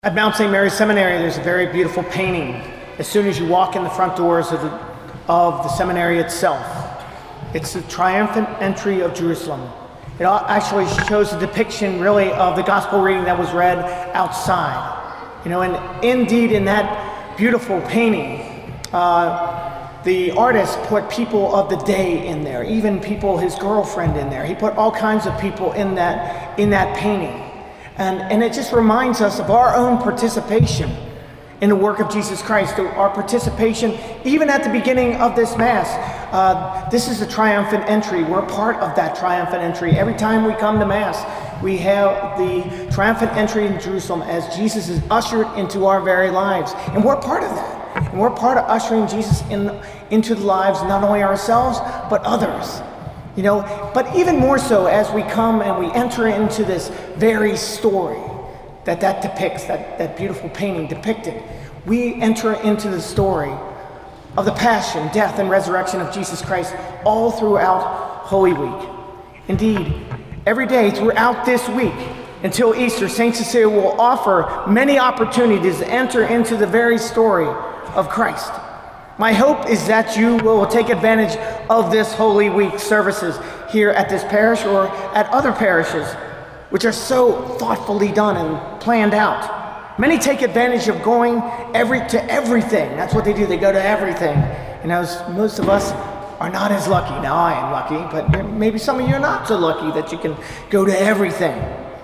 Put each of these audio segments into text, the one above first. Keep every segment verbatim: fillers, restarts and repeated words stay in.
At Mount Saint Mary's Seminary, there's a very beautiful painting as soon as you walk in the front doors of the, of the seminary itself. It's the triumphant entry of Jerusalem. It actually shows a depiction, really, of the gospel reading that was read outside. You know, and indeed, in that beautiful painting, uh, the artist put people of the day in there, even people, his girlfriend in there. He put all kinds of people in that, in that painting. And, and it just reminds us of our own participation in the work of Jesus Christ, our participation even at the beginning of this Mass. Uh, this is a triumphant entry. We're part of that triumphant entry. Every time we come to Mass, we have the triumphant entry in Jerusalem as Jesus is ushered into our very lives. And we're part of that. And we're part of ushering Jesus in, into the lives, not only ourselves, but others. You know, but even more so as we come and we enter into this very story that that depicts, that, that beautiful painting depicted, we enter into the story of the passion, death, and resurrection of Jesus Christ all throughout Holy Week. Indeed, every day throughout this week until Easter, Saint Cecilia will offer many opportunities to enter into the very story of Christ. My hope is that you will take advantage of this Holy Week services here at this parish or at other parishes, which are so thoughtfully done and planned out. Many take advantage of going every to everything. That's what they do. They go to everything. You know, most of us are not as lucky. Now, I am lucky, but maybe some of you are not so lucky that you can go to everything.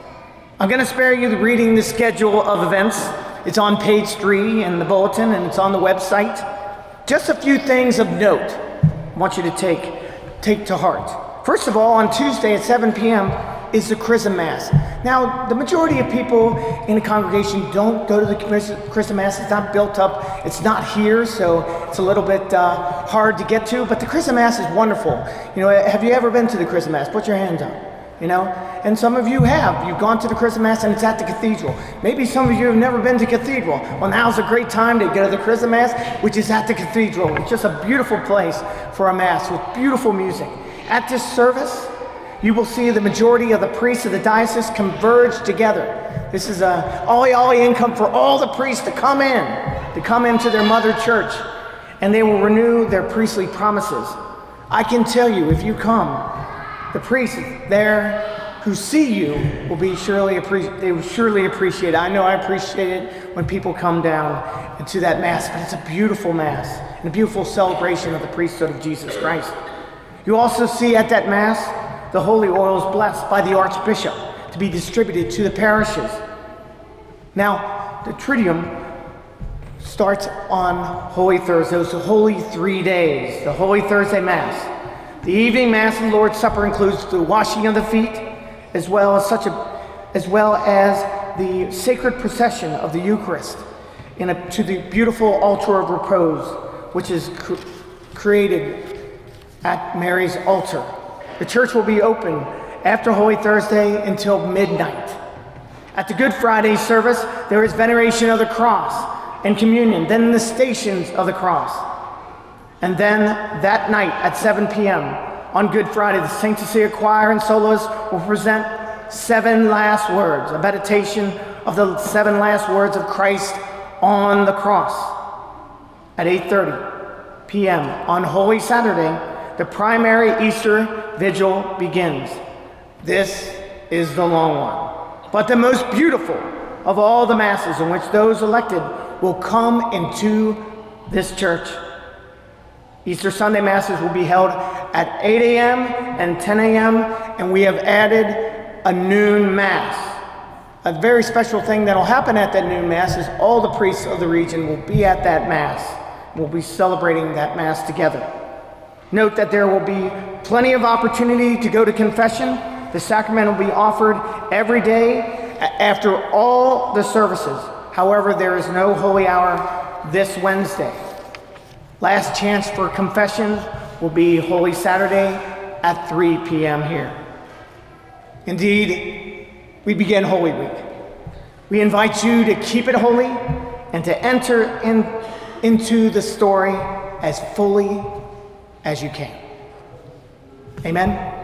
I'm going to spare you the reading the schedule of events. It's on page three in the bulletin, and it's on the website. Just a few things of note I want you to take, take to heart. First of all, on Tuesday at seven p.m. is the Chrism Mass. Now, the majority of people in the congregation don't go to the Chrism Mass. It's not built up. It's not here, so it's a little bit uh, hard to get to. But the Chrism Mass is wonderful. You know, have you ever been to the Chrism Mass? Put your hands up. You know, and some of you have. You've gone to the Chrism Mass and it's at the cathedral. Maybe some of you have never been to cathedral. Well, now's a great time to go to the Chrism Mass, which is at the cathedral. It's just a beautiful place for a Mass with beautiful music. At this service, you will see the majority of the priests of the diocese converge together. This is a ollie ollie income for all the priests to come in, to come into their mother church, and they will renew their priestly promises. I can tell you, if you come, the priests there who see you will be surely appre- they will surely appreciate it. I know I appreciate it when people come down into that Mass, but it's a beautiful Mass and a beautiful celebration of the priesthood of Jesus Christ. You also see at that Mass the holy oils blessed by the Archbishop to be distributed to the parishes. Now, the Triduum starts on Holy Thursday, those holy three days, the Holy Thursday Mass. The evening Mass and Lord's Supper includes the washing of the feet, as well as such a, as well as the sacred procession of the Eucharist in a, to the beautiful altar of repose, which is cr- created at Mary's altar. The church will be open after Holy Thursday until midnight. At the Good Friday service, there is veneration of the cross and communion, then the stations of the cross. And then that night at seven p.m. on Good Friday, the Saint Cecilia Choir and soloists will present seven last words, a meditation of the seven last words of Christ on the cross. At eight thirty p.m. on Holy Saturday, the primary Easter Vigil begins. This is the long one, but the most beautiful of all the Masses in which those elected will come into this church. Easter Sunday Masses will be held at eight a.m. and ten a.m., and we have added a noon Mass. A very special thing that will happen at that noon Mass is all the priests of the region will be at that Mass. We'll be celebrating that Mass together. Note that there will be plenty of opportunity to go to confession. The sacrament will be offered every day after all the services. However, there is no holy hour this Wednesday. Last chance for confession will be Holy Saturday at three p.m. here. Indeed, we begin Holy Week. We invite you to keep it holy and to enter in, into the story as fully as you can. Amen.